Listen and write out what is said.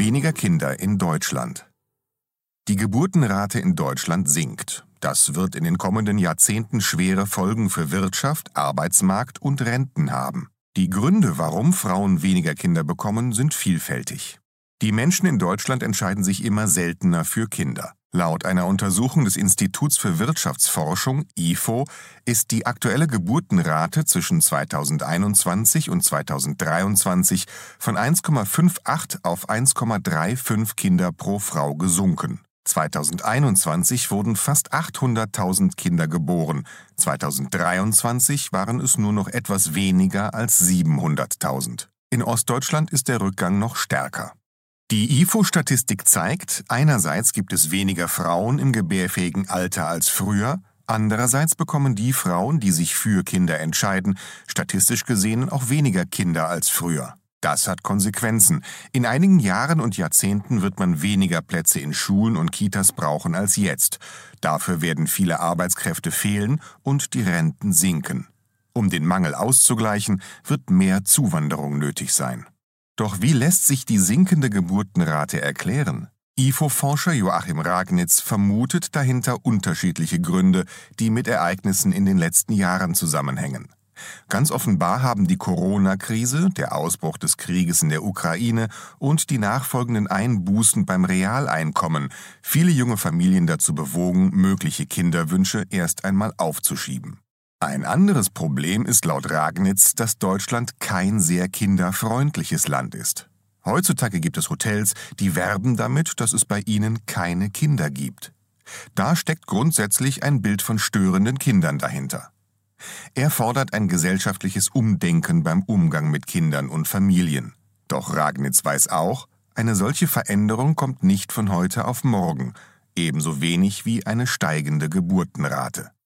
Weniger Kinder in Deutschland. Die Geburtenrate in Deutschland sinkt. Das wird in den kommenden Jahrzehnten schwere Folgen für Wirtschaft, Arbeitsmarkt und Renten haben. Die Gründe, warum Frauen weniger Kinder bekommen, sind vielfältig. Die Menschen in Deutschland entscheiden sich immer seltener für Kinder. Laut einer Untersuchung des Instituts für Wirtschaftsforschung, IFO, ist die aktuelle Geburtenrate zwischen 2021 und 2023 von 1,58 auf 1,35 Kinder pro Frau gesunken. 2021 wurden fast 800.000 Kinder geboren, 2023 waren es nur noch etwas weniger als 700.000. In Ostdeutschland ist der Rückgang noch stärker. Die IFO-Statistik zeigt, einerseits gibt es weniger Frauen im gebärfähigen Alter als früher, andererseits bekommen die Frauen, die sich für Kinder entscheiden, statistisch gesehen auch weniger Kinder als früher. Das hat Konsequenzen. In einigen Jahren und Jahrzehnten wird man weniger Plätze in Schulen und Kitas brauchen als jetzt. Dafür werden viele Arbeitskräfte fehlen und die Renten sinken. Um den Mangel auszugleichen, wird mehr Zuwanderung nötig sein. Doch wie lässt sich die sinkende Geburtenrate erklären? IFO-Forscher Joachim Ragnitz vermutet dahinter unterschiedliche Gründe, die mit Ereignissen in den letzten Jahren zusammenhängen. Ganz offenbar haben die Corona-Krise, der Ausbruch des Krieges in der Ukraine und die nachfolgenden Einbußen beim Realeinkommen viele junge Familien dazu bewogen, mögliche Kinderwünsche erst einmal aufzuschieben. Ein anderes Problem ist laut Ragnitz, dass Deutschland kein sehr kinderfreundliches Land ist. Heutzutage gibt es Hotels, die werben damit, dass es bei ihnen keine Kinder gibt. Da steckt grundsätzlich ein Bild von störenden Kindern dahinter. Er fordert ein gesellschaftliches Umdenken beim Umgang mit Kindern und Familien. Doch Ragnitz weiß auch, eine solche Veränderung kommt nicht von heute auf morgen, ebenso wenig wie eine steigende Geburtenrate.